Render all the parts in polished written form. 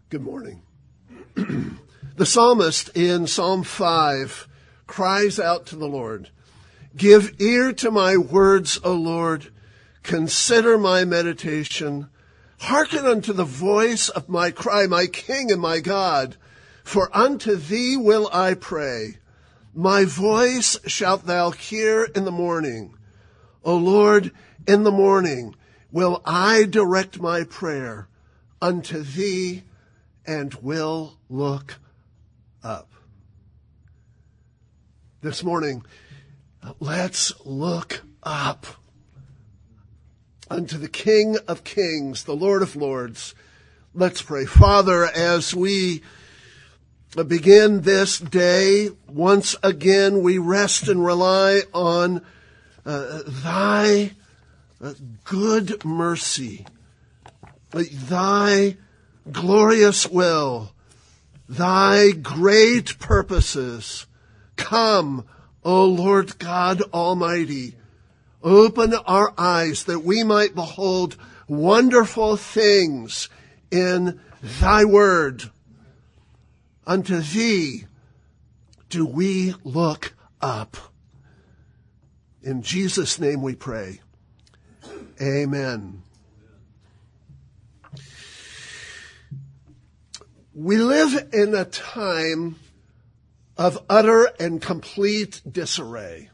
Good morning. The psalmist in Psalm 5 cries out to the Lord, "Give ear to my words, O Lord. Consider my meditation. Hearken unto the voice of my cry, my King and my God. For unto thee will I pray. My voice shalt thou hear in the morning. O Lord, in the morning will I direct my prayer unto thee and will look up." This morning, let's look up unto the King of Kings, the Lord of Lords. Let's pray. Father, as we begin this day, once again we rest and rely on thy good mercy, thy glorious will, thy great purposes. Come, O Lord God Almighty, open our eyes that we might behold wonderful things in thy word. Unto thee do we look up. In Jesus' name we pray. Amen. We live in a time of utter and complete disarray.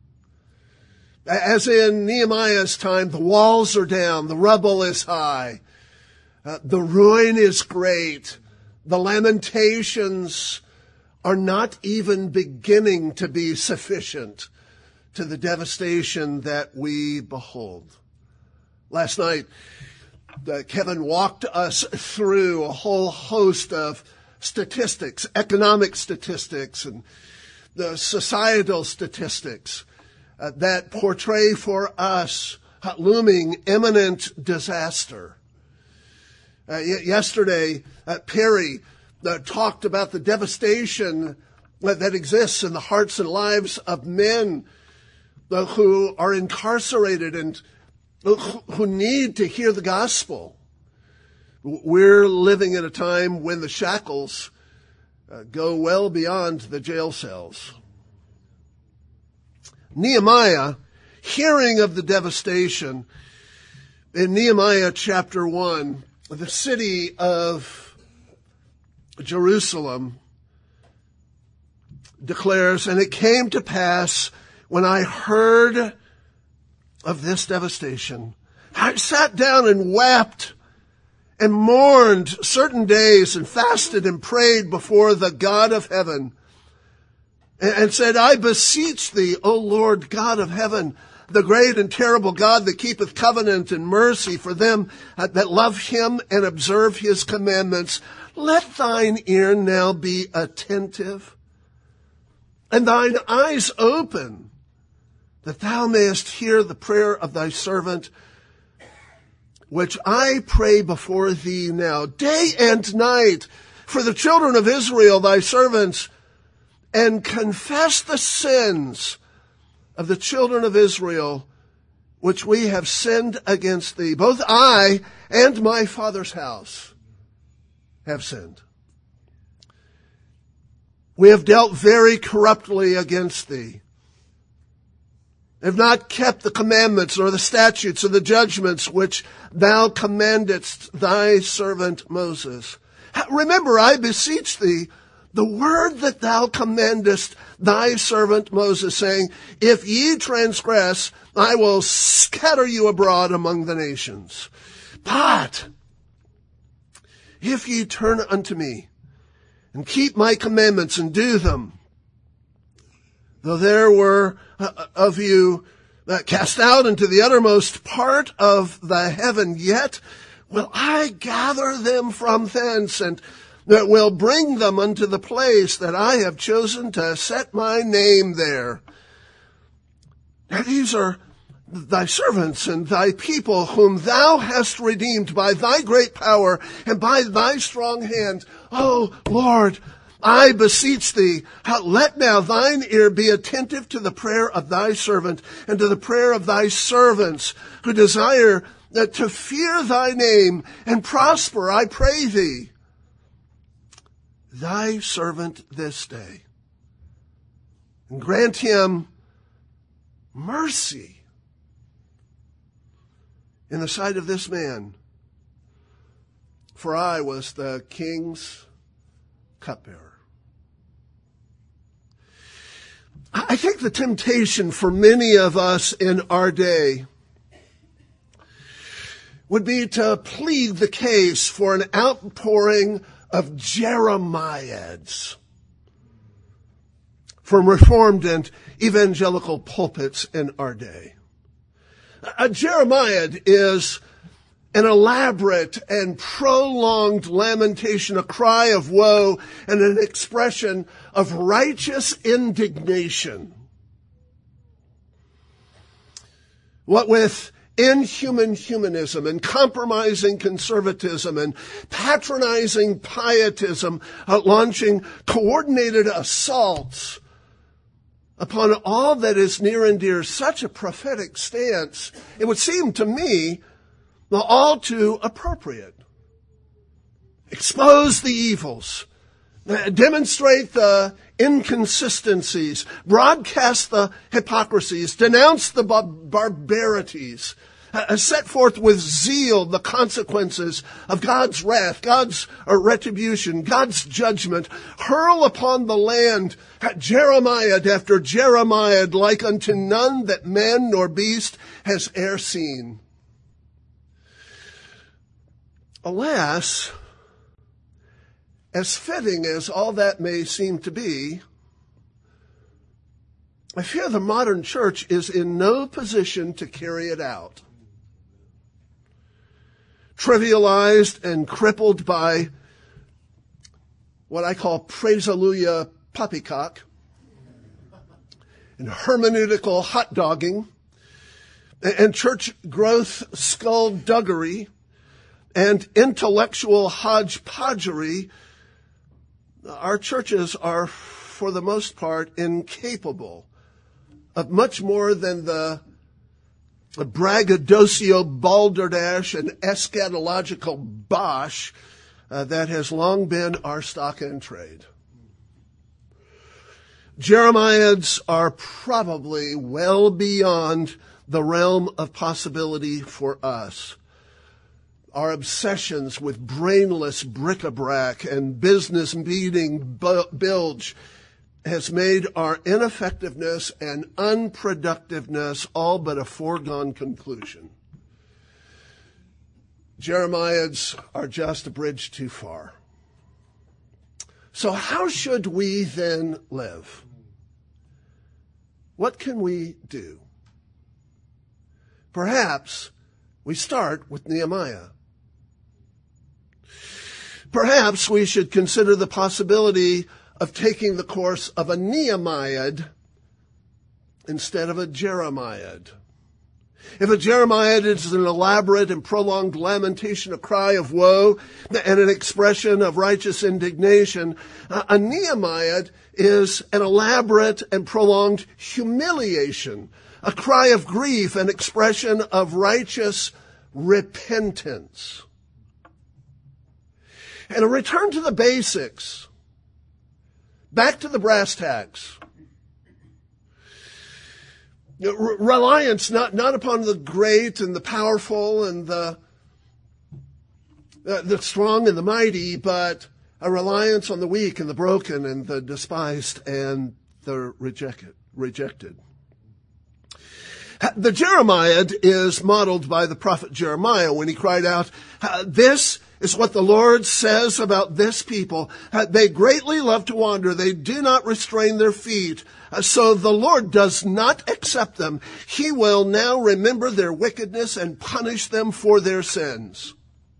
As in Nehemiah's time, the walls are down, the rubble is high, the ruin is great, the lamentations are not even beginning to be sufficient to the devastation that we behold. Last night, Kevin walked us through a whole host of statistics, economic statistics, and the societal statistics that portray for us looming imminent disaster. Yesterday, Perry talked about the devastation that exists in the hearts and lives of men who are incarcerated and who need to hear the gospel. We're living in a time when the shackles go well beyond the jail cells. Nehemiah, hearing of the devastation, in Nehemiah chapter 1, the city of Jerusalem declares, "And it came to pass when I heard of this devastation, I sat down and wept and mourned certain days and fasted and prayed before the God of heaven and said, I beseech thee, O Lord God of heaven, the great and terrible God that keepeth covenant and mercy for them that love him and observe his commandments, let thine ear now be attentive and thine eyes open, that thou mayest hear the prayer of thy servant, which I pray before thee now, day and night, for the children of Israel, thy servants, and confess the sins of the children of Israel, which we have sinned against thee. Both I and my father's house have sinned. We have dealt very corruptly against thee, have not kept the commandments or the statutes or the judgments which thou commandedst thy servant Moses. Remember, I beseech thee, the word that thou commandest thy servant Moses, saying, if ye transgress, I will scatter you abroad among the nations. But if ye turn unto me and keep my commandments and do them, though there were of you cast out into the uttermost part of the heaven, yet will I gather them from thence, and that will bring them unto the place that I have chosen to set my name there. Now these are thy servants and thy people, whom thou hast redeemed by thy great power and by thy strong hand. O Lord, I beseech thee, let now thine ear be attentive to the prayer of thy servant and to the prayer of thy servants who desire to fear thy name and prosper, I pray thee. thy servant this day, and grant him mercy in the sight of this man. For I was the king's cupbearer. I think the temptation for many of us in our day would be to plead the case for an outpouring of Jeremiads from Reformed and evangelical pulpits in our day. A Jeremiad is an elaborate and prolonged lamentation, a cry of woe, and an expression of righteous indignation. What with inhuman humanism and compromising conservatism and patronizing pietism, launching coordinated assaults upon all that is near and dear, such a prophetic stance, it would seem to me all too appropriate. Expose the evils, demonstrate the inconsistencies, broadcast the hypocrisies, denounce the barbarities, set forth with zeal the consequences of God's wrath, God's retribution, God's judgment, hurl upon the land Jeremiad after Jeremiad, like unto none that man nor beast has e'er seen. Alas, as fitting as all that may seem to be, I fear the modern church is in no position to carry it out. Trivialized and crippled by what I call praise-alleluia poppycock and hermeneutical hot-dogging and church growth skullduggery and intellectual hodgepodgery, our churches are, for the most part, incapable of much more than the braggadocio balderdash and eschatological bosh that has long been our stock in trade. Jeremiads are probably well beyond the realm of possibility for us. Our obsessions with brainless bric-a-brac and business meeting bilge has made our ineffectiveness and unproductiveness all but a foregone conclusion. Jeremiads are just a bridge too far. So how should we then live? What can we do? Perhaps we start with Nehemiah. Perhaps we should consider the possibility of taking the course of a Nehemiad instead of a Jeremiad. If a Jeremiad is an elaborate and prolonged lamentation, a cry of woe, and an expression of righteous indignation, a Nehemiad is an elaborate and prolonged humiliation, a cry of grief, an expression of righteous repentance. And a return to the basics, back to the brass tacks. Reliance not upon the great and the powerful and the strong and the mighty, but a reliance on the weak and the broken and the despised and the rejected. The Jeremiad is modeled by the prophet Jeremiah when he cried out, "This is what the Lord says about this people. They greatly love to wander. They do not restrain their feet. So the Lord does not accept them. He will now remember their wickedness and punish them for their sins."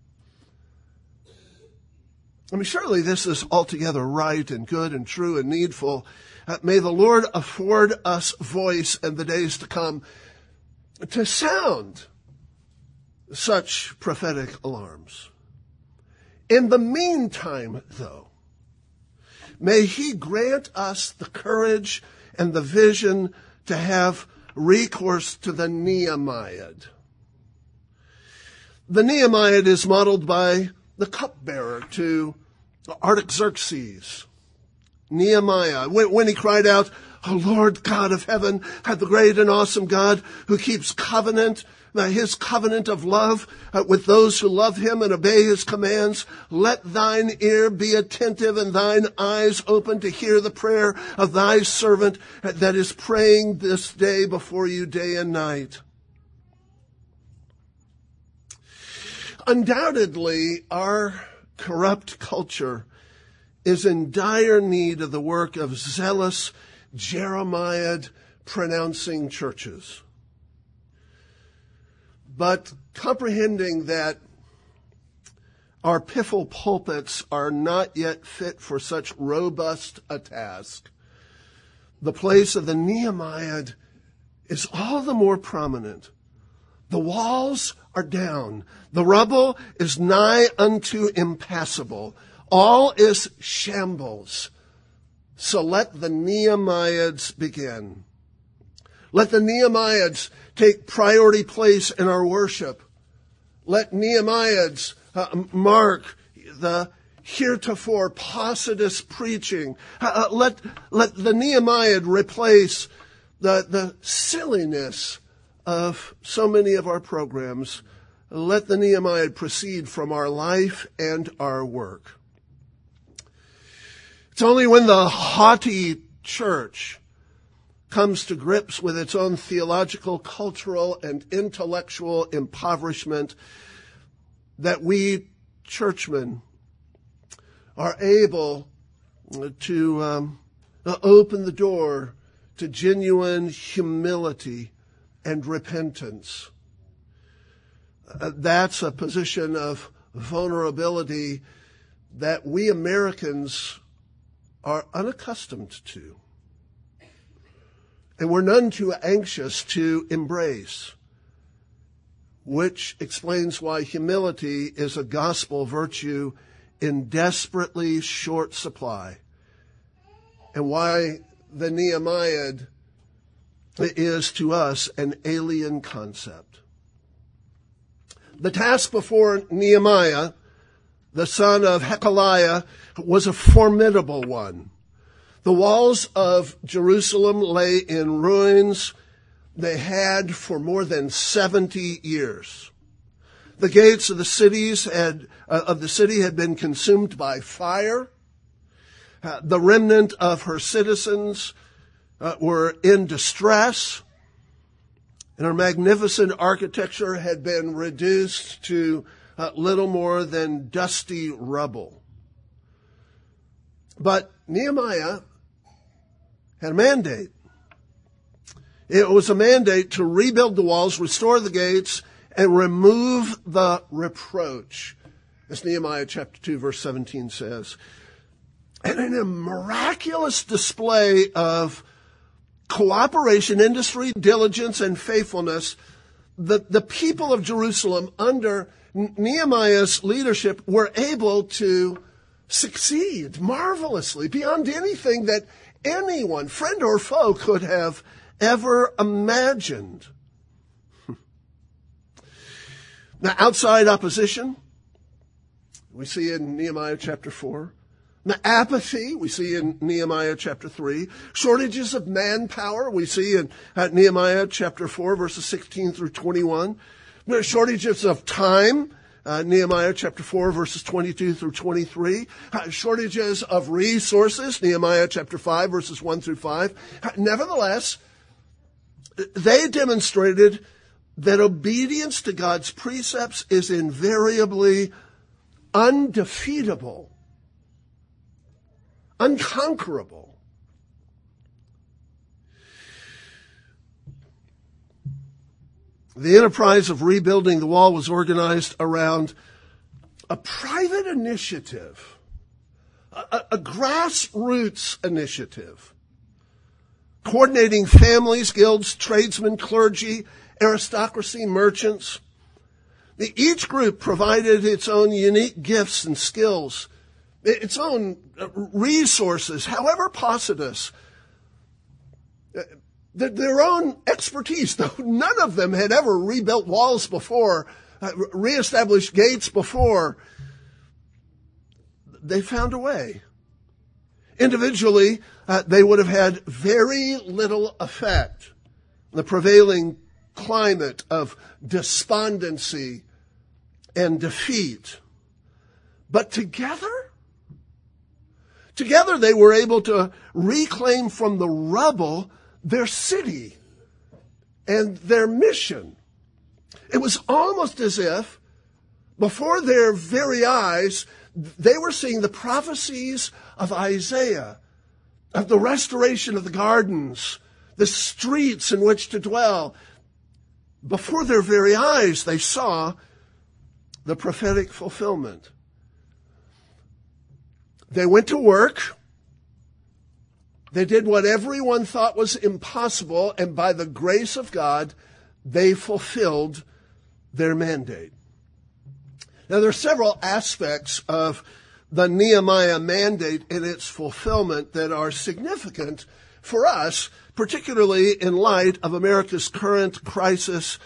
I mean, surely this is altogether right and good and true and needful. May the Lord afford us voice in the days to come to sound such prophetic alarms. In the meantime, though, may He grant us the courage and the vision to have recourse to the Nehemiad. The Nehemiad is modeled by the cupbearer to Artaxerxes, Nehemiah, when he cried out, "O Lord God of heaven, the great and awesome God who keeps covenant, his covenant of love with those who love him and obey his commands, let thine ear be attentive and thine eyes open to hear the prayer of thy servant that is praying this day before you day and night." Undoubtedly, our corrupt culture is in dire need of the work of zealous, Jeremiah-pronouncing churches. But comprehending that our piffle pulpits are not yet fit for such robust a task, the place of the Nehemiah is all the more prominent. The walls are down. The rubble is nigh unto impassable. All is shambles. So let the Nehemiahs begin. Let the Nehemiahs take priority place in our worship. Let Nehemiahs mark the heretofore paucitous preaching. Let the Nehemiah replace the silliness of so many of our programs. Let the Nehemiah proceed from our life and our work. It's only when the haughty church comes to grips with its own theological, cultural, and intellectual impoverishment that we churchmen are able to open the door to genuine humility and repentance. That's a position of vulnerability that we Americans are unaccustomed to, and we're none too anxious to embrace, which explains why humility is a gospel virtue in desperately short supply, and why the Nehemiah is to us an alien concept. The task before Nehemiah, the son of Hekeliah, was a formidable one. The walls of Jerusalem lay in ruins they had for more than 70 years. The gates of the city had been consumed by fire. The remnant of her citizens were in distress, and her magnificent architecture had been reduced to little more than dusty rubble. But Nehemiah had a mandate. It was a mandate to rebuild the walls, restore the gates, and remove the reproach, as Nehemiah chapter 2, verse 17 says. And in a miraculous display of cooperation, industry, diligence, and faithfulness, the people of Jerusalem under Nehemiah's leadership were able to succeed marvelously beyond anything that anyone, friend or foe, could have ever imagined. Now, outside opposition, we see in Nehemiah chapter 4. Now, apathy, we see in Nehemiah chapter 3. Shortages of manpower, we see in Nehemiah chapter 4, verses 16 through 21. There are shortages of time, Nehemiah chapter 4, verses 22 through 23. Shortages of resources, Nehemiah chapter 5, verses 1 through 5. Nevertheless, they demonstrated that obedience to God's precepts is invariably undefeatable, unconquerable. The enterprise of rebuilding the wall was organized around a private initiative, a grassroots initiative, coordinating families, guilds, tradesmen, clergy, aristocracy, merchants. Each group provided its own unique gifts and skills, its own resources, however positous, their own expertise, though none of them had ever rebuilt walls before, reestablished gates before. they found a way. Individually, they would have had very little effect. The prevailing climate of despondency and defeat. But together they were able to reclaim from the rubble their city and their mission. It was almost as if, before their very eyes, they were seeing the prophecies of Isaiah, of the restoration of the gardens, the streets in which to dwell. Before their very eyes, they saw the prophetic fulfillment. They went to work. They did what everyone thought was impossible, and by the grace of God, they fulfilled their mandate. Now, there are several aspects of the Nehemiah mandate and its fulfillment that are significant for us, particularly in light of America's current crisis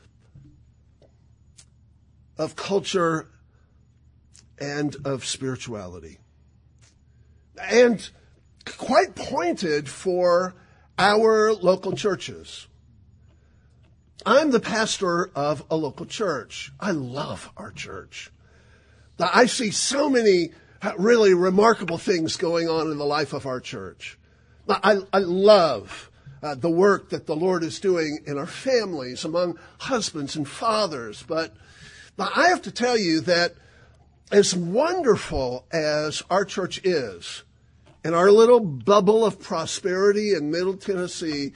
of culture and of spirituality. And quite pointed for our local churches. I'm the pastor of a local church. I love our church. I see so many really remarkable things going on in the life of our church. I love the work that the Lord is doing in our families, among husbands and fathers. But I have to tell you that as wonderful as our church is, and our little bubble of prosperity in Middle Tennessee,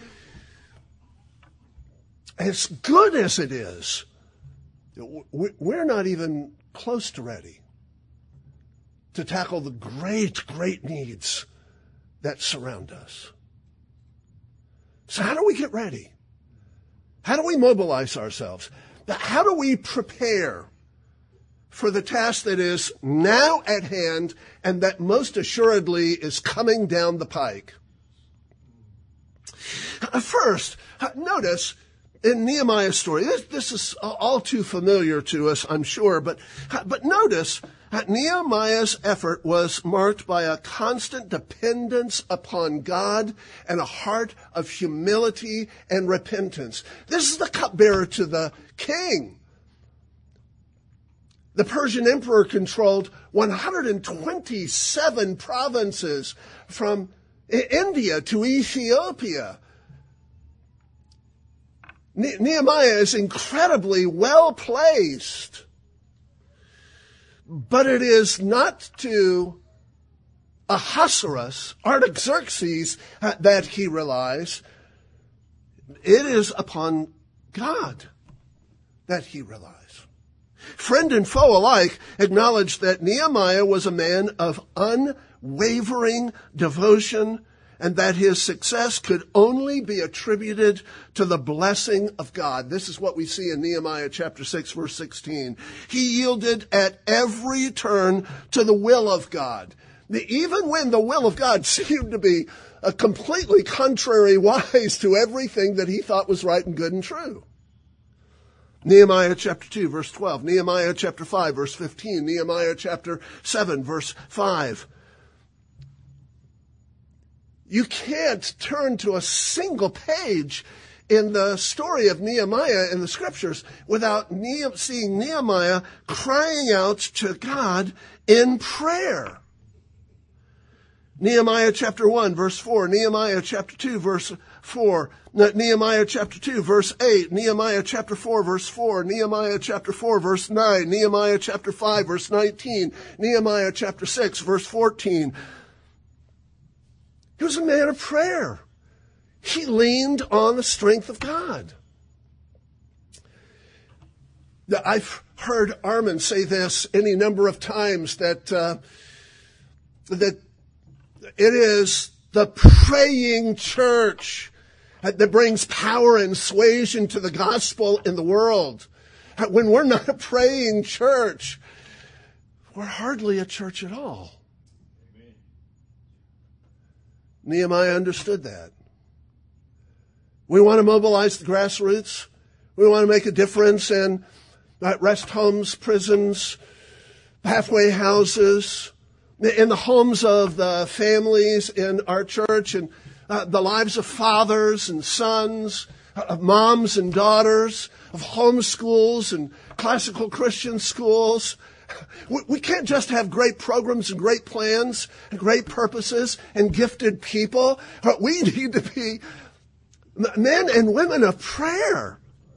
as good as it is, we're not even close to ready to tackle the great, great needs that surround us. So how do we get ready? How do we mobilize ourselves? How do we prepare for the task that is now at hand and that most assuredly is coming down the pike? First, notice in Nehemiah's story, this is all too familiar to us, I'm sure, but notice Nehemiah's effort was marked by a constant dependence upon God and a heart of humility and repentance. This is the cupbearer to the king. The Persian emperor controlled 127 provinces from India to Ethiopia. Nehemiah is incredibly well placed, but it is not to Ahasuerus, Artaxerxes, that he relies. It is upon God that he relies. Friend and foe alike acknowledged that Nehemiah was a man of unwavering devotion and that his success could only be attributed to the blessing of God. This is what we see in Nehemiah chapter 6, verse 16. He yielded at every turn to the will of God. Even when the will of God seemed to be completely contrary-wise to everything that he thought was right and good and true. Nehemiah chapter 2, verse 12. Nehemiah chapter 5, verse 15. Nehemiah chapter 7, verse 5. You can't turn to a single page in the story of Nehemiah in the scriptures without seeing Nehemiah crying out to God in prayer. Nehemiah chapter 1, verse 4. Nehemiah chapter 2, verse 4. Nehemiah chapter 2, verse 8. Nehemiah chapter 4, verse 4. Nehemiah chapter 4, verse 9. Nehemiah chapter 5, verse 19. Nehemiah chapter 6, verse 14. He was a man of prayer. He leaned on the strength of God. I've heard Armin say this any number of times that it is the praying church that brings power and suasion to the gospel in the world. When we're not a praying church, we're hardly a church at all. Amen. Nehemiah understood that. We want to mobilize the grassroots. We want to make a difference in rest homes, prisons, halfway houses, in the homes of the families in our church, and the lives of fathers and sons, of moms and daughters, of homeschools and classical Christian schools. We can't just have great programs and great plans and great purposes and gifted people. We need to be men and women of prayer.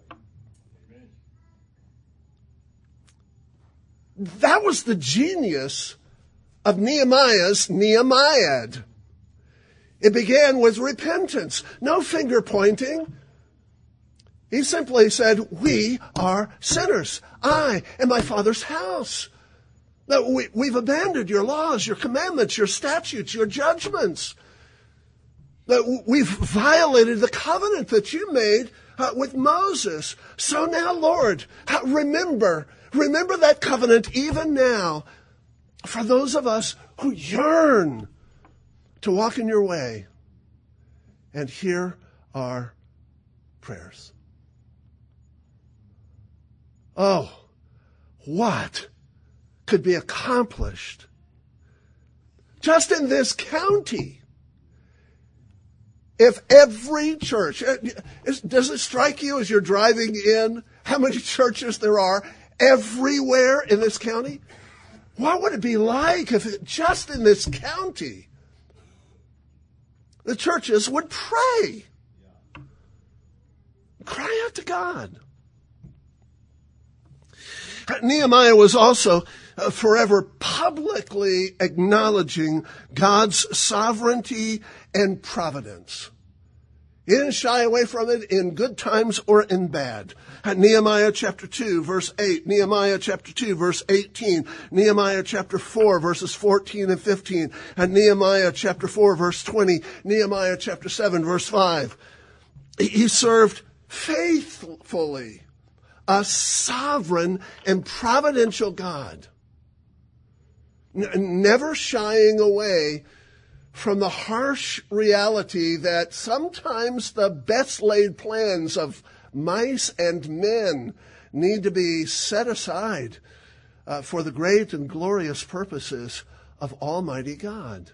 That was the genius of Nehemiah's Nehemiad. It began with repentance, no finger pointing. He simply said, we are sinners. I and my Father's house. Now, we've abandoned your laws, your commandments, your statutes, your judgments. We've violated the covenant that you made with Moses. So now, Lord, remember that covenant even now for those of us who yearn to walk in your way. And here are prayers. Oh, what could be accomplished just in this county if every church, does it strike you as you're driving in how many churches there are everywhere in this county? What would it be like if just in this county the churches would pray, cry out to God? Nehemiah was also forever publicly acknowledging God's sovereignty and providence. He didn't shy away from it in good times or in bad. Nehemiah chapter 2, verse 8, Nehemiah chapter 2, verse 18, Nehemiah chapter 4, verses 14 and 15, and Nehemiah chapter 4, verse 20, Nehemiah chapter 7, verse 5. He served faithfully a sovereign and providential God, never shying away from the harsh reality that sometimes the best laid plans of mice and men need to be set aside for the great and glorious purposes of Almighty God.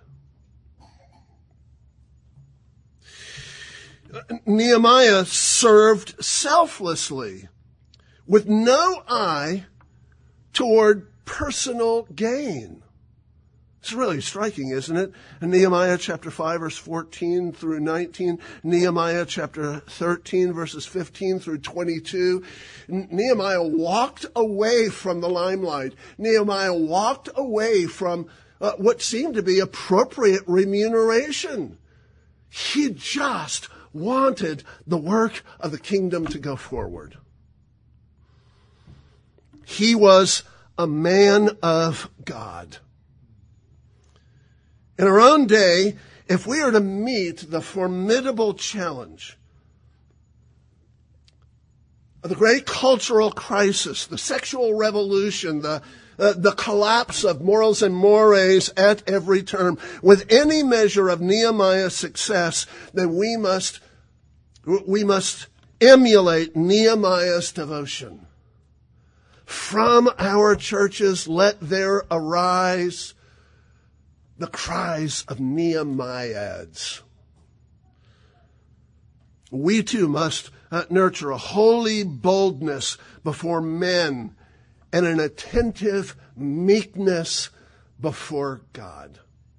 Nehemiah served selflessly, with no eye toward personal gain. It's really striking, isn't it? In Nehemiah chapter 5, verse 14 through 19, Nehemiah chapter 13, verses 15 through 22, Nehemiah walked away from the limelight. Nehemiah walked away from what seemed to be appropriate remuneration. He just wanted the work of the kingdom to go forward. He was a man of God. In our own day, if we are to meet the formidable challenge of the great cultural crisis, the sexual revolution, the collapse of morals and mores at every turn, with any measure of Nehemiah's success, then we must emulate Nehemiah's devotion. From our churches, let there arise the cries of Nehemiads. We too must nurture a holy boldness before men and an attentive meekness before God.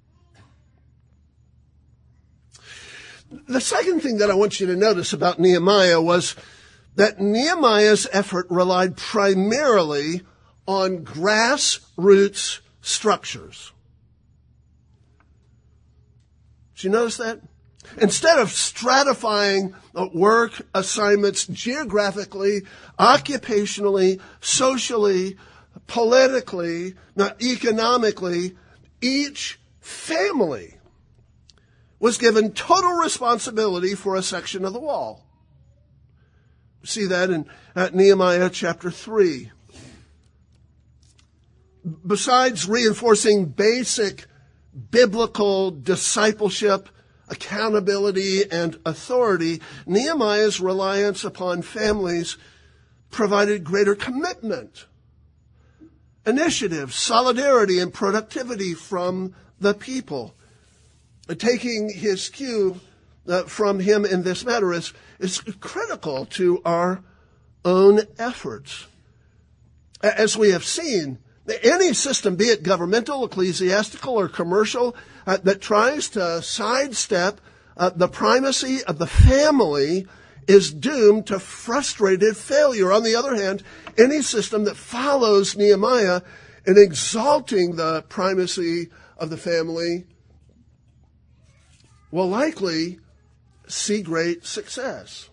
The second thing that I want you to notice about Nehemiah was that Nehemiah's effort relied primarily on grassroots structures. Did you notice that? Instead of stratifying work assignments geographically, occupationally, socially, politically, economically, each family was given total responsibility for a section of the wall. We see that in Nehemiah chapter 3. Besides reinforcing basic biblical discipleship, accountability, and authority, Nehemiah's reliance upon families provided greater commitment. initiative, solidarity, and productivity from the people. Taking his cue from him in this matter is critical to our own efforts. As we have seen, any system, be it governmental, ecclesiastical, or commercial, that tries to sidestep the primacy of the family is doomed to frustrated failure. On the other hand, any system that follows Nehemiah in exalting the primacy of the family will likely see great success.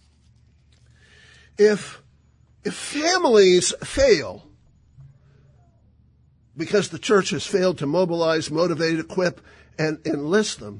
If families fail because the church has failed to mobilize, motivate, equip, and enlist them,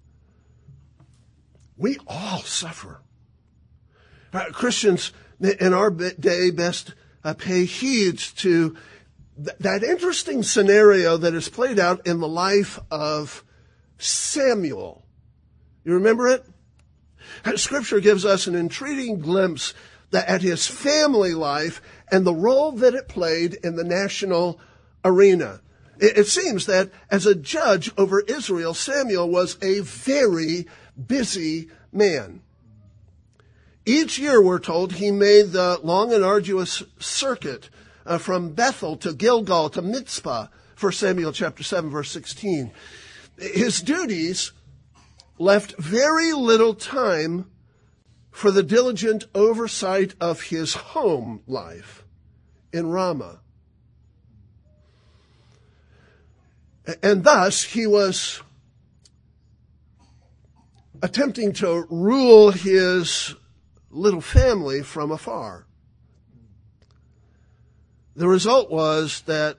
we all suffer. Christians in our day best pay heed to that interesting scenario that is played out in the life of Samuel. You remember it? Scripture gives us an intriguing glimpse at his family life and the role that it played in the national arena. It seems that as a judge over Israel, Samuel was a very busy man. Each year, we're told, he made the long and arduous circuit from Bethel to Gilgal to Mizpah, 1 Samuel chapter 7, verse 16. His duties left very little time for the diligent oversight of his home life in Ramah. And thus, he was attempting to rule his little family from afar. The result was that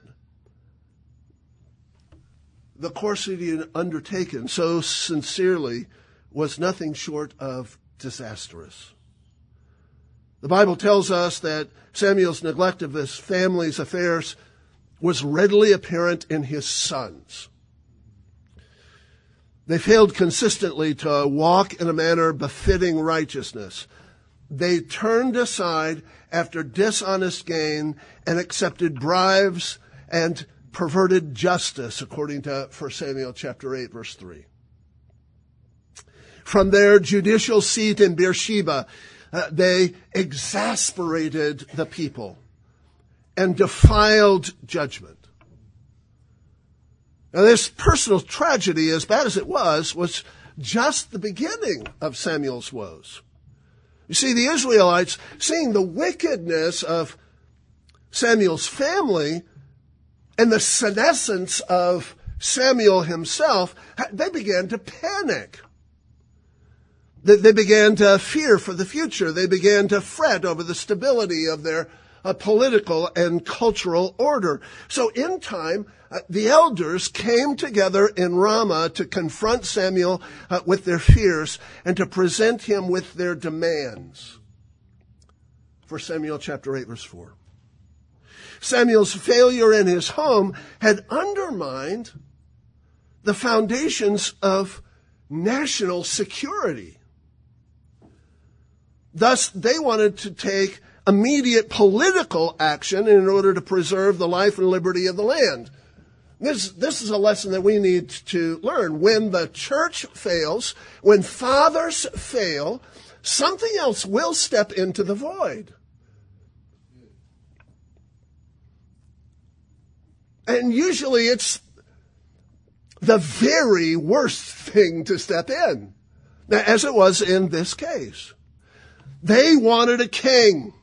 the course he had undertaken so sincerely was nothing short of disastrous. The Bible tells us that Samuel's neglect of his family's affairs was readily apparent in his sons. They failed consistently to walk in a manner befitting righteousness. They turned aside after dishonest gain and accepted bribes and perverted justice, according to 1 Samuel chapter 8, verse 3. From their judicial seat in Beersheba, they exasperated the people and defiled judgment. Now, this personal tragedy, as bad as it was just the beginning of Samuel's woes. You see, the Israelites, seeing the wickedness of Samuel's family and the senescence of Samuel himself, they began to panic. They began to fear for the future. They began to fret over the stability of their political and cultural order. So in time, the elders came together in Ramah to confront Samuel with their fears and to present him with their demands. 1 Samuel chapter 8, verse 4. Samuel's failure in his home had undermined the foundations of national security. Thus, they wanted to take immediate political action in order to preserve the life and liberty of the land. This is a lesson that we need to learn. When the church fails, when fathers fail, something else will step into the void. And usually it's the very worst thing to step in, as it was in this case. They wanted a king.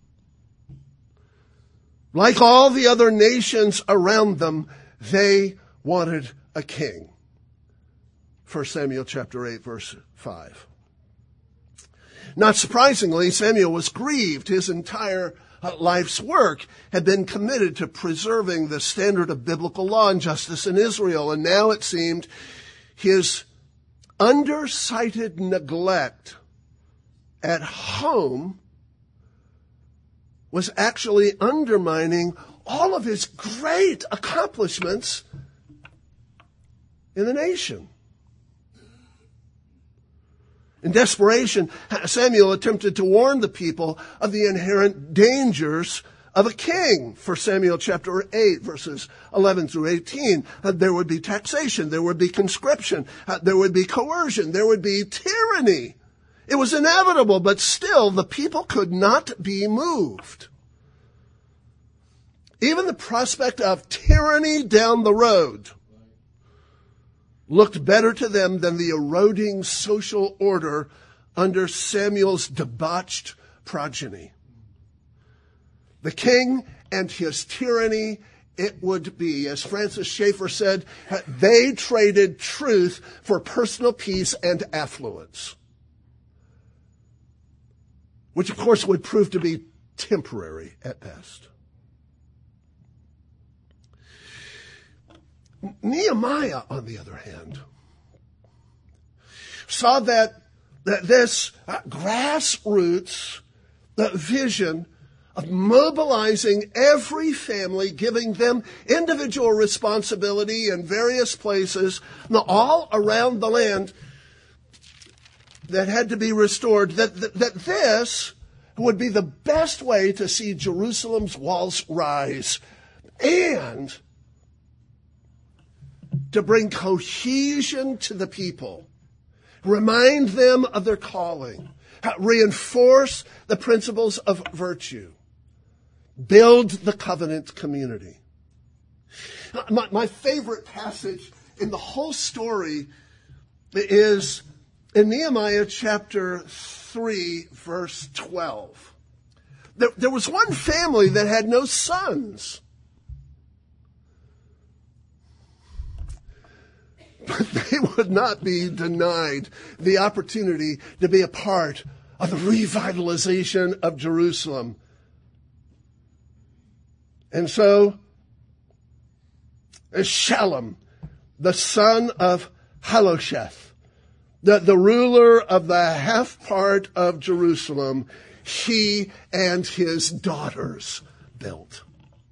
Like all the other nations around them, they wanted a king. 1 Samuel chapter 8, verse 5. Not surprisingly, Samuel was grieved. His entire life's work had been committed to preserving the standard of biblical law and justice in Israel. And now it seemed his undersighted neglect at home was actually undermining all of his great accomplishments in the nation. In desperation, Samuel attempted to warn the people of the inherent dangers of a king. 1 Samuel chapter 8, verses 11 through 18. There would be taxation. There would be conscription. There would be coercion. There would be tyranny. It was inevitable, but still the people could not be moved. Even the prospect of tyranny down the road looked better to them than the eroding social order under Samuel's debauched progeny. The king and his tyranny, it would be, as Francis Schaeffer said, they traded truth for personal peace and affluence, which of course would prove to be temporary at best. Nehemiah, on the other hand, saw that this grassroots vision of mobilizing every family, giving them individual responsibility in various places, all around the land that had to be restored, that this would be the best way to see Jerusalem's walls rise and to bring cohesion to the people, remind them of their calling, reinforce the principles of virtue, build the covenant community. My favorite passage in the whole story is in Nehemiah chapter 3, verse 12. There was one family that had no sons. But they would not be denied the opportunity to be a part of the revitalization of Jerusalem. And so, Shallum, the son of Halosheth, the ruler of the half part of Jerusalem, he and his daughters built.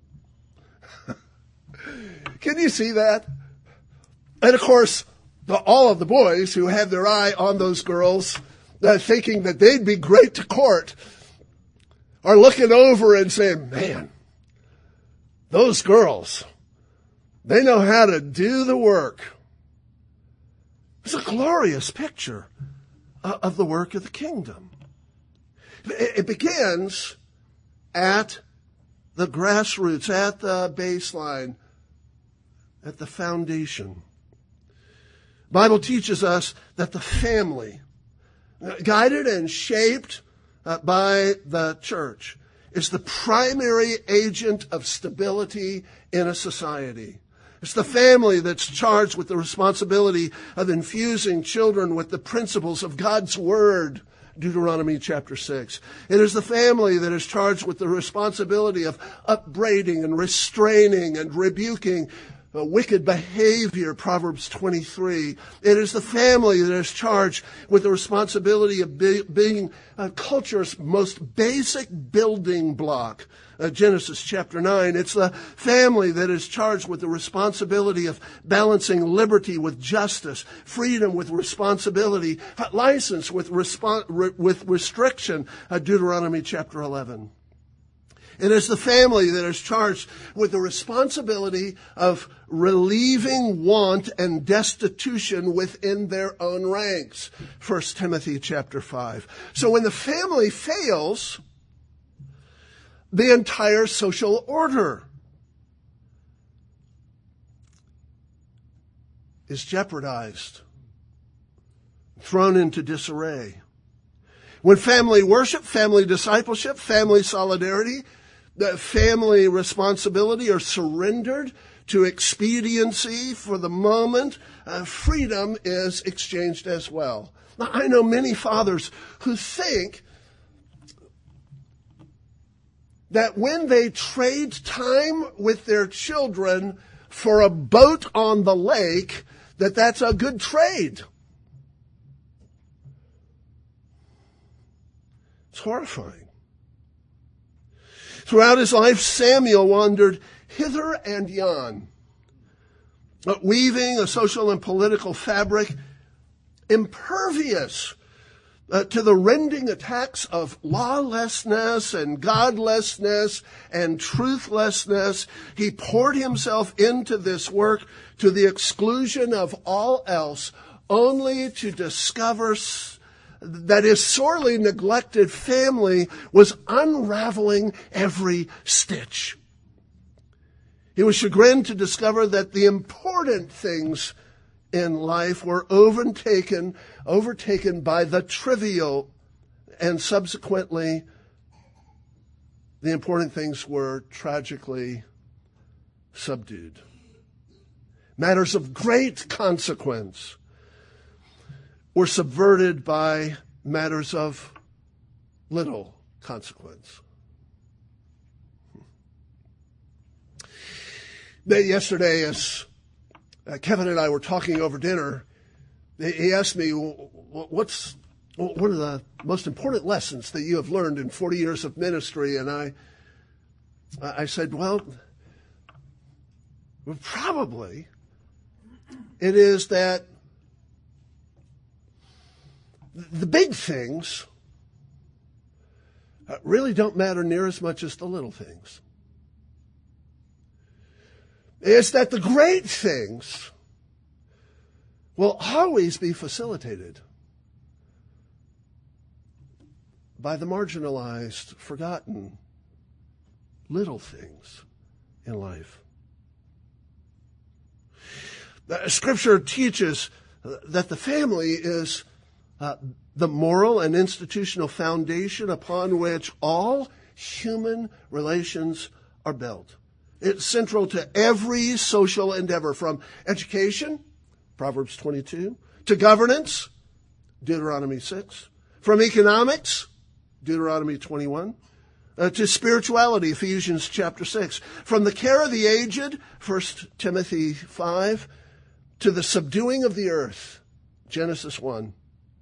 Can you see that? And of course, all of the boys who had their eye on those girls, thinking that they'd be great to court, are looking over and saying, man, those girls, they know how to do the work. It's a glorious picture of the work of the kingdom. It begins at the grassroots, at the baseline, at the foundation. The Bible teaches us that the family, guided and shaped by the church, is the primary agent of stability in a society. It's the family that's charged with the responsibility of infusing children with the principles of God's Word, Deuteronomy chapter 6. It is the family that is charged with the responsibility of upbraiding and restraining and rebuking wicked behavior, Proverbs 23. It is the family that is charged with the responsibility of being culture's most basic building block, Genesis chapter 9. It's the family that is charged with the responsibility of balancing liberty with justice, freedom with responsibility, license with restriction, Deuteronomy chapter 11. It is the family that is charged with the responsibility of relieving want and destitution within their own ranks. 1 Timothy chapter 5. So when the family fails, the entire social order is jeopardized, thrown into disarray. When family worship, family discipleship, family solidarity, the family responsibility are surrendered to expediency for the moment, freedom is exchanged as well. Now, I know many fathers who think that when they trade time with their children for a boat on the lake, that's a good trade. It's horrifying. Throughout his life, Samuel wandered hither and yon, weaving a social and political fabric impervious to the rending attacks of lawlessness and godlessness and truthlessness. He poured himself into this work to the exclusion of all else, only to discover that his sorely neglected family was unraveling every stitch. He was chagrined to discover that the important things in life were overtaken by the trivial, and subsequently the important things were tragically subdued. Matters of great consequence were subverted by matters of little consequence. Yesterday, as Kevin and I were talking over dinner, he asked me, what are the most important lessons that you have learned in 40 years of ministry? And I said, well, probably it is that the big things really don't matter near as much as the little things. It's that the great things will always be facilitated by the marginalized, forgotten, little things in life. Scripture teaches that the family is the moral and institutional foundation upon which all human relations are built. It's central to every social endeavor, from education, Proverbs 22, to governance, Deuteronomy 6, from economics, Deuteronomy 21, to spirituality, Ephesians chapter 6, from the care of the aged, 1 Timothy 5, to the subduing of the earth, Genesis 1.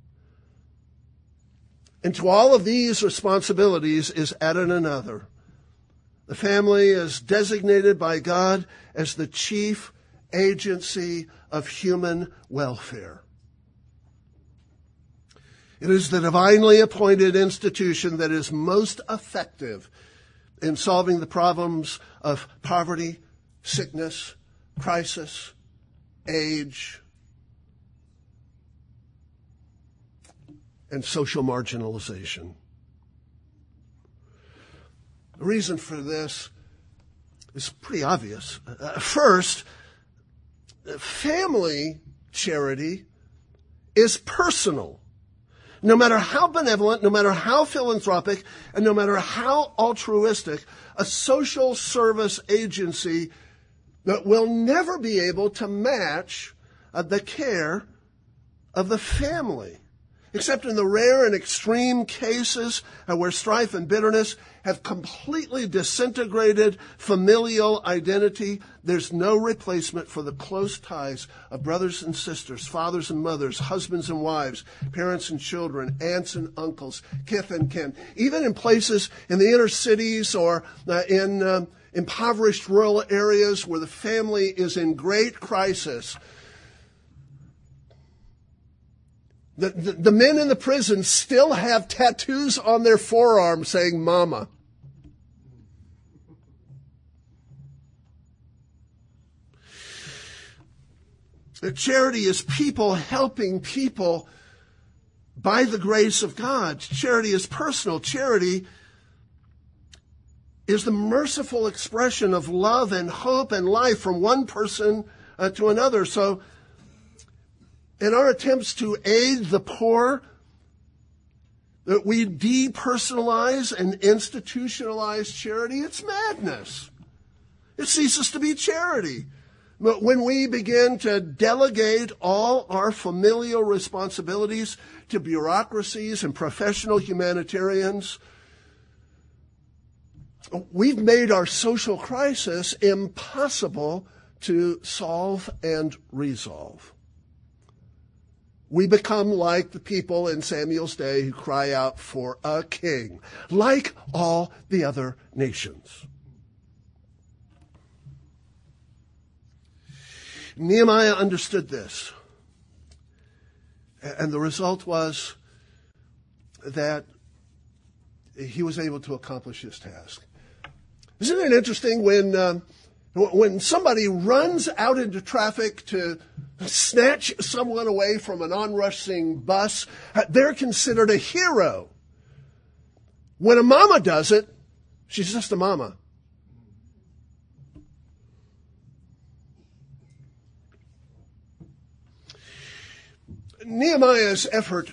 And to all of these responsibilities is added another. The family is designated by God as the chief agency of human welfare. It is the divinely appointed institution that is most effective in solving the problems of poverty, sickness, crisis, age, and social marginalization. The reason for this is pretty obvious. First, family charity is personal. No matter how benevolent, no matter how philanthropic, and no matter how altruistic, a social service agency that will never be able to match the care of the family. Except in the rare and extreme cases where strife and bitterness have completely disintegrated familial identity, there's no replacement for the close ties of brothers and sisters, fathers and mothers, husbands and wives, parents and children, aunts and uncles, kith and kin. Even in places in the inner cities or in impoverished rural areas where the family is in great crisis, The men in the prison still have tattoos on their forearms saying mama. Charity is people helping people by the grace of God. Charity is personal. Charity is the merciful expression of love and hope and life from one person to another. So, in our attempts to aid the poor, that we depersonalize and institutionalize charity, it's madness. It ceases to be charity. But when we begin to delegate all our familial responsibilities to bureaucracies and professional humanitarians, we've made our social crisis impossible to solve and resolve. We become like the people in Samuel's day who cry out for a king, like all the other nations. Nehemiah understood this. And the result was that he was able to accomplish his task. Isn't it interesting when somebody runs out into traffic to snatch someone away from an onrushing bus, they're considered a hero. When a mama does it, she's just a mama. Nehemiah's effort,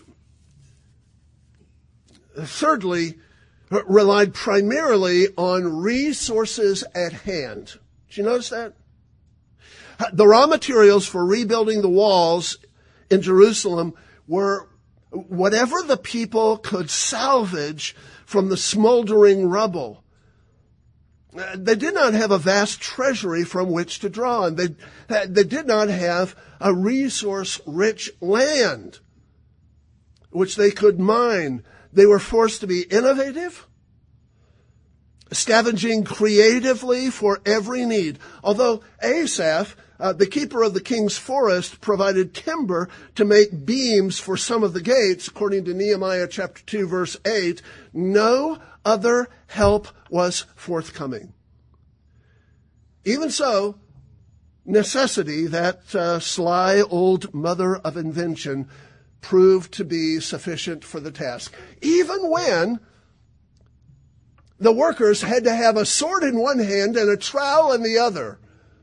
thirdly, relied primarily on resources at hand. Did you notice that? The raw materials for rebuilding the walls in Jerusalem were whatever the people could salvage from the smoldering rubble. They did not have a vast treasury from which to draw, and they did not have a resource-rich land which they could mine. They were forced to be innovative, scavenging creatively for every need. Although Asaph, the keeper of the king's forest, provided timber to make beams for some of the gates, according to Nehemiah chapter 2, verse 8, no other help was forthcoming. Even so, necessity, that sly old mother of invention, proved to be sufficient for the task. Even when the workers had to have a sword in one hand and a trowel in the other,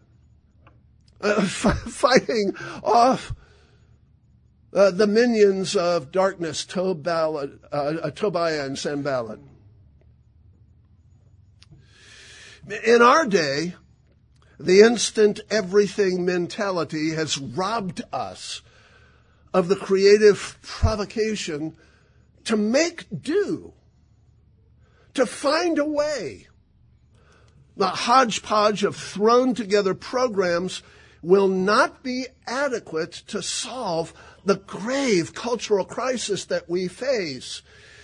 fighting off the minions of darkness, Tobiah and Sanballat. In our day, the instant everything mentality has robbed us of the creative provocation to make do, to find a way. The hodgepodge of thrown together programs will not be adequate to solve the grave cultural crisis that we face.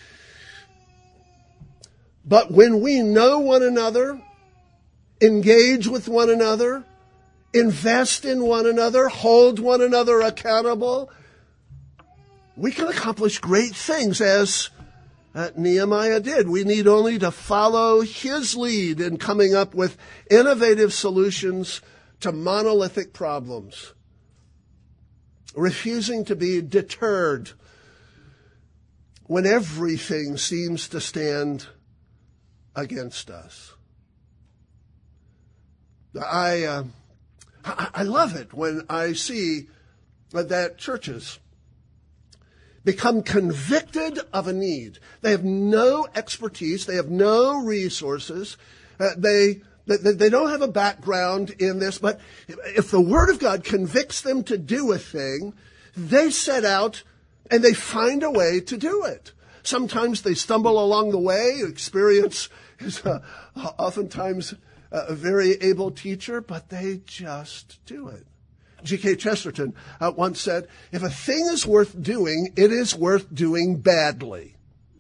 But when we know one another, engage with one another, invest in one another, hold one another accountable, we can accomplish great things as Nehemiah did. We need only to follow his lead in coming up with innovative solutions to monolithic problems, refusing to be deterred when everything seems to stand against us. I love it when I see that churches become convicted of a need. They have no expertise. They have no resources. They don't have a background in this. But if the Word of God convicts them to do a thing, they set out and they find a way to do it. Sometimes they stumble along the way. Experience is oftentimes a very able teacher, but they just do it. G.K. Chesterton once said, if a thing is worth doing, it is worth doing badly.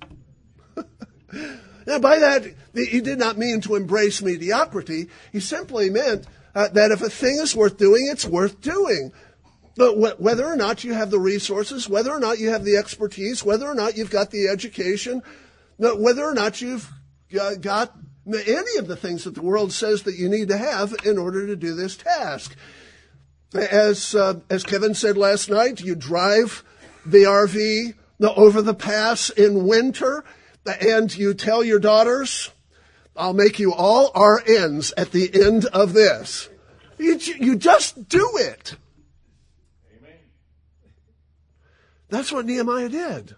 Now, by that, he did not mean to embrace mediocrity. He simply meant that if a thing is worth doing, it's worth doing. But whether or not you have the resources, whether or not you have the expertise, whether or not you've got the education, whether or not you've got any of the things that the world says that you need to have in order to do this task. As Kevin said last night, you drive the RV over the pass in winter, and you tell your daughters, I'll make you all RNs at the end of this. You just do it. Amen. That's what Nehemiah did.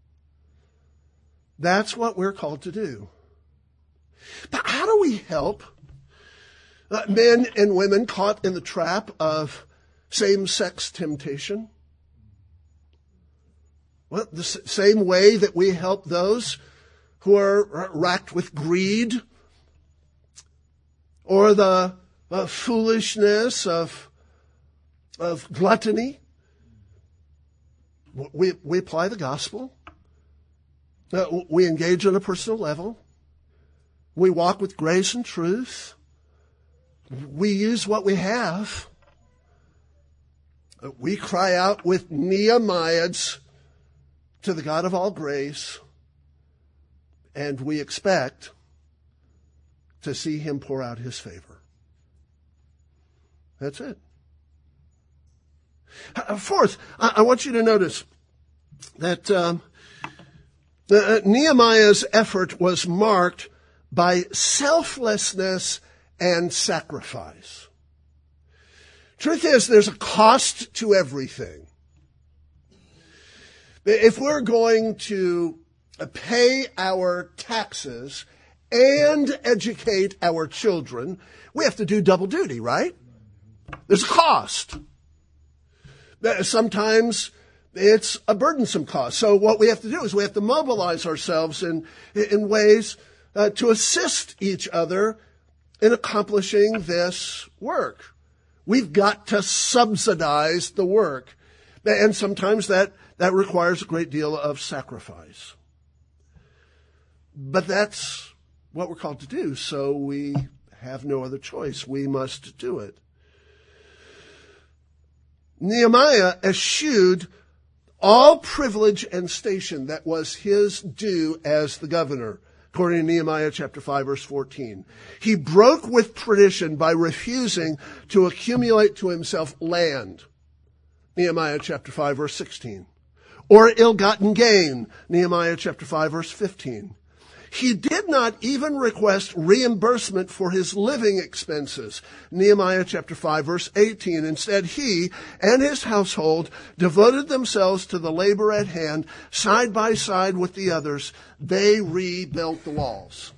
That's what we're called to do. But how do we help men and women caught in the trap of same-sex temptation? Well, the same way that we help those who are racked with greed or the foolishness of gluttony. We apply the gospel. We engage on a personal level. We walk with grace and truth. We use what we have. We cry out with Nehemiahs to the God of all grace, and we expect to see him pour out his favor. That's it. Fourth, I want you to notice that Nehemiah's effort was marked by selflessness and sacrifice. Truth is, there's a cost to everything. If we're going to pay our taxes and educate our children, we have to do double duty, right? There's a cost. Sometimes it's a burdensome cost. So what we have to do is we have to mobilize ourselves in ways to assist each other in accomplishing this work. We've got to subsidize the work. And sometimes that requires a great deal of sacrifice. But that's what we're called to do, so we have no other choice. We must do it. Nehemiah eschewed all privilege and station that was his due as the governor, according to Nehemiah chapter 5, verse 14. He broke with tradition by refusing to accumulate to himself land, Nehemiah chapter 5, verse 16. Or ill-gotten gain, Nehemiah chapter 5, verse 15. He did not even request reimbursement for his living expenses, Nehemiah chapter 5, verse 18. Instead, he and his household devoted themselves to the labor at hand, side by side with the others. They rebuilt the walls.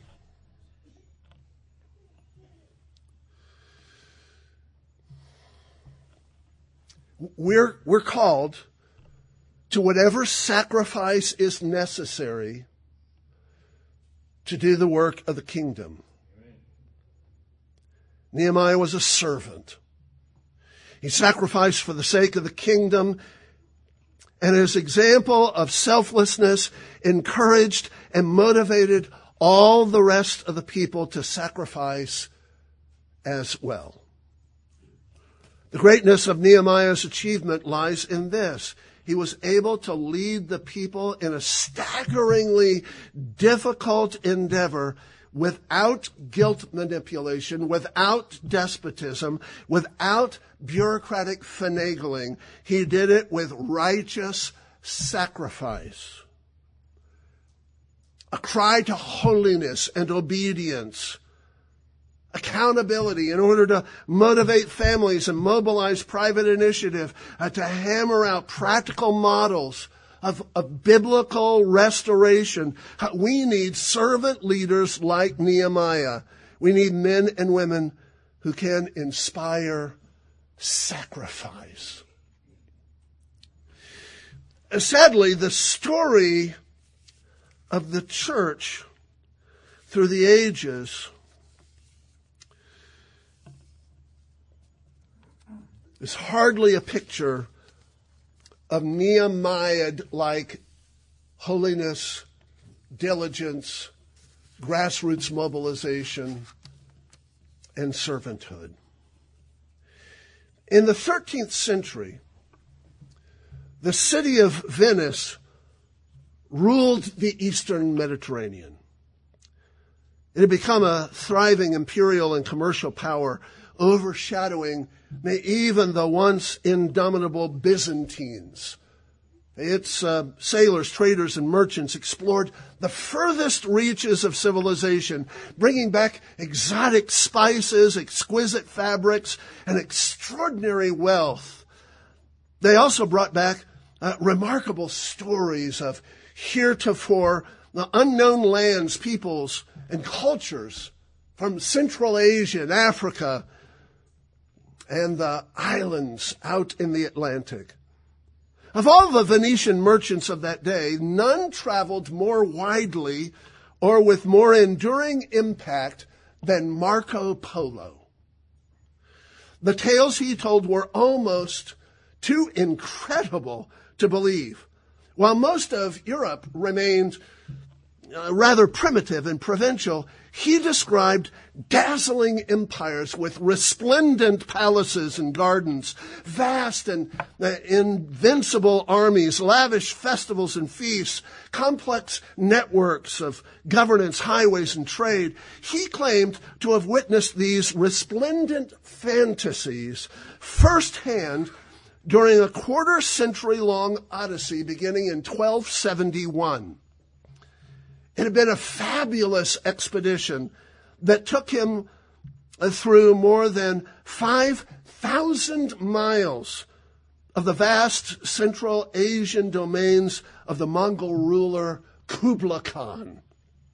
We're called to whatever sacrifice is necessary to do the work of the kingdom. Nehemiah was a servant. He sacrificed for the sake of the kingdom, and his example of selflessness encouraged and motivated all the rest of the people to sacrifice as well. The greatness of Nehemiah's achievement lies in this. He was able to lead the people in a staggeringly difficult endeavor without guilt manipulation, without despotism, without bureaucratic finagling. He did it with righteous sacrifice. A cry to holiness and obedience. Accountability in order to motivate families and mobilize private initiative to hammer out practical models of biblical restoration. We need servant leaders like Nehemiah. We need men and women who can inspire sacrifice. Sadly, the story of the church through the ages is hardly a picture of Nehemiah-like holiness, diligence, grassroots mobilization, and servanthood. In the 13th century, the city of Venice ruled the Eastern Mediterranean. It had become a thriving imperial and commercial power, overshadowing even the once indomitable Byzantines. Its sailors, traders, and merchants explored the furthest reaches of civilization, bringing back exotic spices, exquisite fabrics, and extraordinary wealth. They also brought back remarkable stories of heretofore unknown lands, peoples, and cultures from Central Asia and Africa and the islands out in the Atlantic. Of all the Venetian merchants of that day, none traveled more widely or with more enduring impact than Marco Polo. The tales he told were almost too incredible to believe. While most of Europe remained rather primitive and provincial, he described dazzling empires with resplendent palaces and gardens, vast and invincible armies, lavish festivals and feasts, complex networks of governance, highways, and trade. He claimed to have witnessed these resplendent fantasies firsthand during a quarter-century-long odyssey beginning in 1271. It had been a fabulous expedition that took him through more than 5,000 miles of the vast Central Asian domains of the Mongol ruler Kublai Khan.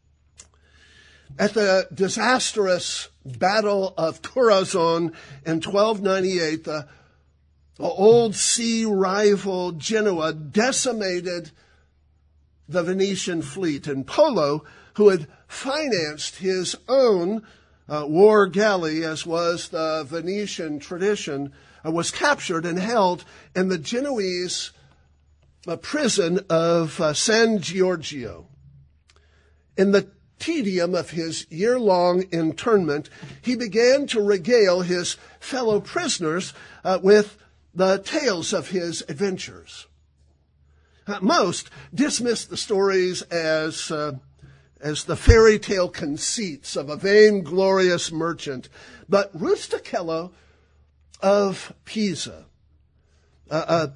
At the disastrous Battle of Curazon in 1298, the old sea rival Genoa decimated the Venetian fleet, and Polo, who had financed his own war galley, as was the Venetian tradition, was captured and held in the Genoese prison of San Giorgio. In the tedium of his year-long internment, he began to regale his fellow prisoners with the tales of his adventures. Most dismissed the stories as the fairy tale conceits of a vainglorious merchant. But Rustichello of Pisa, a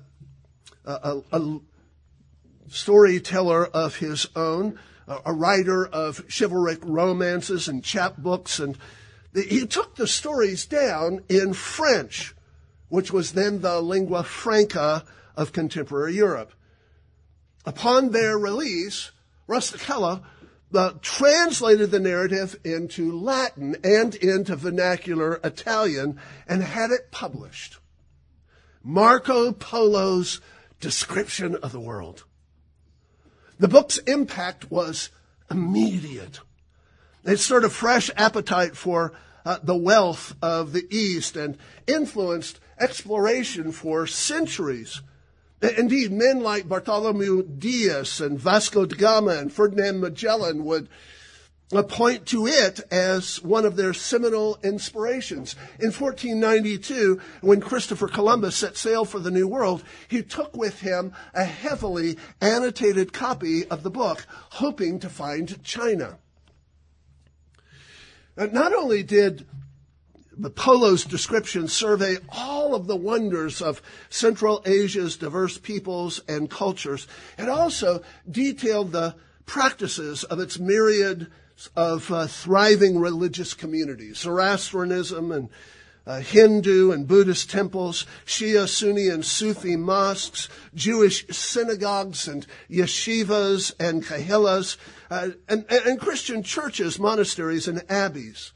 storyteller of his own, a writer of chivalric romances and chapbooks, and he took the stories down in French, which was then the lingua franca of contemporary Europe. Upon their release, Rustichello translated the narrative into Latin and into vernacular Italian and had it published. Marco Polo's Description of the World. The book's impact was immediate. It stirred a fresh appetite for the wealth of the East and influenced exploration for centuries. Indeed, men like Bartholomew Diaz and Vasco da Gama and Ferdinand Magellan would point to it as one of their seminal inspirations. In 1492, when Christopher Columbus set sail for the New World, he took with him a heavily annotated copy of the book, hoping to find China. Not only did Polo's description survey all of the wonders of Central Asia's diverse peoples and cultures, it also detailed the practices of its myriad of thriving religious communities, Zoroastrianism and Hindu and Buddhist temples, Shia, Sunni, and Sufi mosques, Jewish synagogues and yeshivas and kahillas, and Christian churches, monasteries, and abbeys.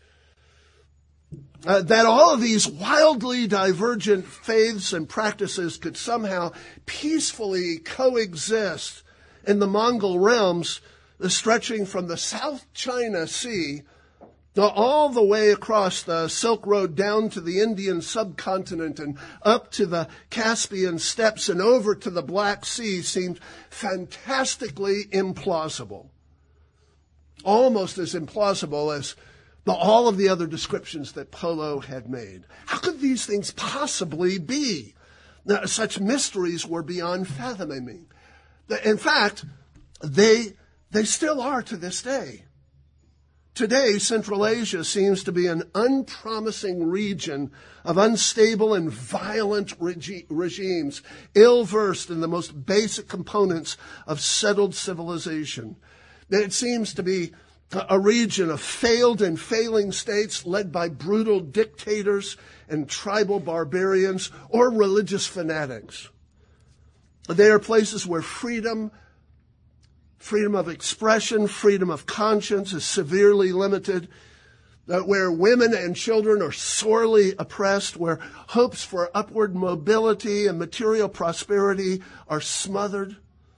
That all of these wildly divergent faiths and practices could somehow peacefully coexist in the Mongol realms, stretching from the South China Sea all the way across the Silk Road down to the Indian subcontinent and up to the Caspian steppes and over to the Black Sea, seemed fantastically implausible. Almost as implausible as all of the other descriptions that Polo had made. How could these things possibly be? Now, such mysteries were beyond fathoming. In fact, they still are to this day. Today, Central Asia seems to be an unpromising region of unstable and violent regimes, ill-versed in the most basic components of settled civilization. It seems to be a region of failed and failing states led by brutal dictators and tribal barbarians or religious fanatics. They are places where freedom of expression, freedom of conscience is severely limited, where women and children are sorely oppressed, where hopes for upward mobility and material prosperity are smothered.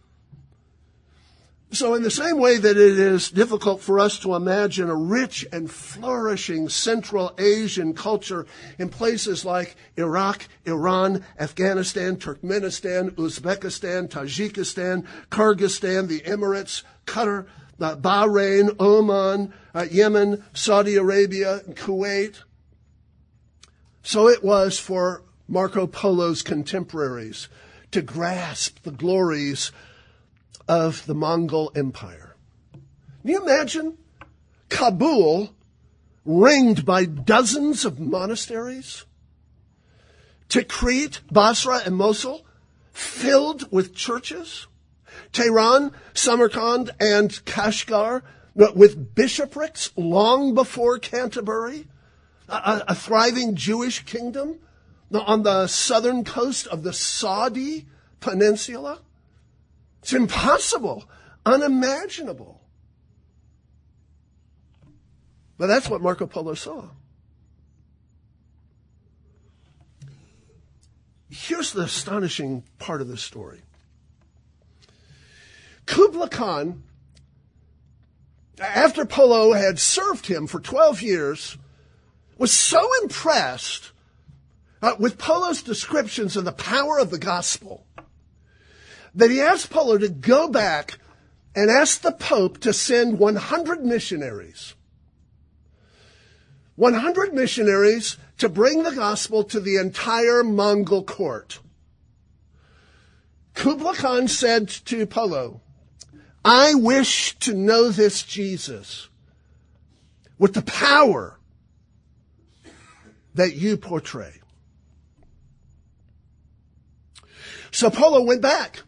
So in the same way that it is difficult for us to imagine a rich and flourishing Central Asian culture in places like Iraq, Iran, Afghanistan, Turkmenistan, Uzbekistan, Tajikistan, Kyrgyzstan, the Emirates, Qatar, Bahrain, Oman, Yemen, Saudi Arabia, Kuwait. So it was for Marco Polo's contemporaries to grasp the glories of the Mongol Empire. Can you imagine Kabul ringed by dozens of monasteries? Tikrit, Basra, and Mosul filled with churches? Tehran, Samarkand, and Kashgar with bishoprics long before Canterbury? A thriving Jewish kingdom on the southern coast of the Saudi Peninsula? It's impossible, unimaginable. But that's what Marco Polo saw. Here's the astonishing part of this story. Kublai Khan, after Polo had served him for 12 years, was so impressed with Polo's descriptions of the power of the gospel that he asked Polo to go back and ask the Pope to send 100 missionaries. 100 missionaries to bring the gospel to the entire Mongol court. Kublai Khan said to Polo, I wish to know this Jesus with the power that you portray. So Polo went back.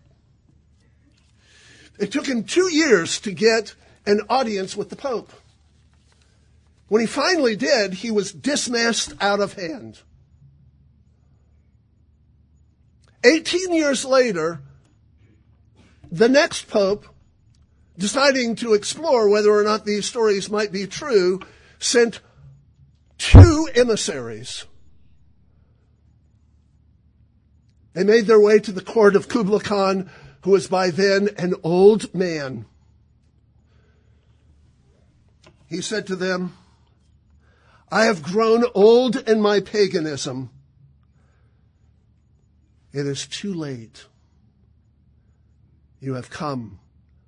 It took him 2 years to get an audience with the Pope. When he finally did, he was dismissed out of hand. 18 years later, the next Pope, deciding to explore whether or not these stories might be true, sent 2 emissaries. They made their way to the court of Kublai Khan, who was by then an old man. He said to them, I have grown old in my paganism. It is too late. You have come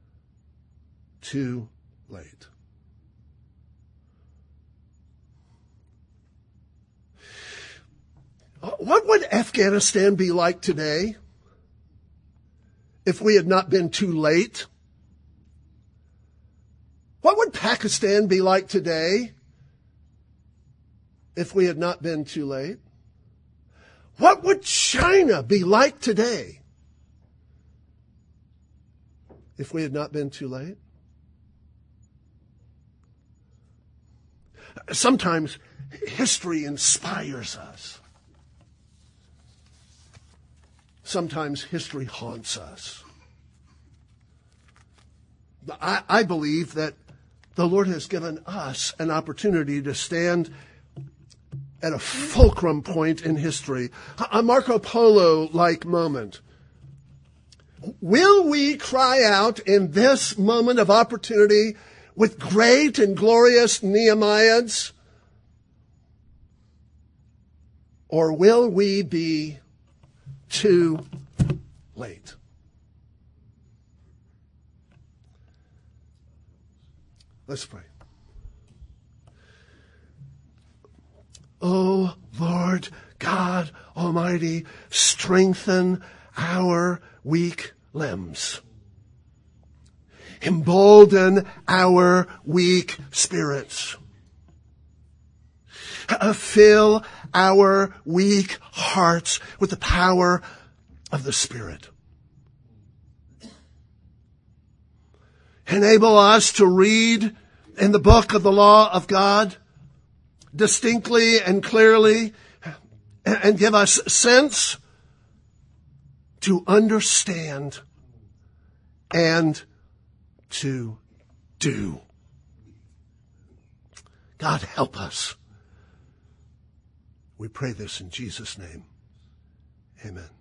too late. What would Afghanistan be like today if we had not been too late? What would Pakistan be like today if we had not been too late? What would China be like today if we had not been too late? Sometimes history inspires us. Sometimes history haunts us. I believe that the Lord has given us an opportunity to stand at a fulcrum point in history, a Marco Polo-like moment. Will we cry out in this moment of opportunity with great and glorious Nehemiahs? Or will we be too late? Let's pray. O Lord God Almighty, strengthen our weak limbs. Embolden our weak spirits. Fill our weak hearts with the power of the Spirit. Enable us to read in the book of the law of God distinctly and clearly, and give us sense to understand and to do. God, help us. We pray this in Jesus' name. Amen.